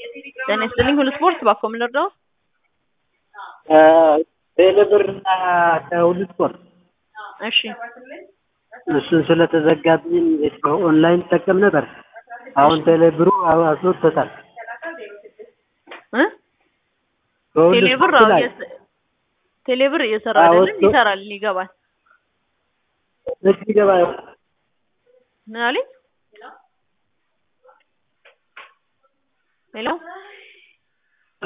ጤና ይስጥልኝ ሁሉ ስፖርት ባኮ ምን ልርዳው? ቴሌብርና ከሁሉ ስፖርት እሺ እሱን ስለተዘጋብኝ ኦንላይን ተጠቀም ነበር። አሁን ቴሌብሩ አስወጥቶታል። ቴሌብር ቴሌብር እየሰራ አይደለም፣ ይሰራል፣ ይገባል። እሺ ይገባል። ምን አለኝ? ሄሎ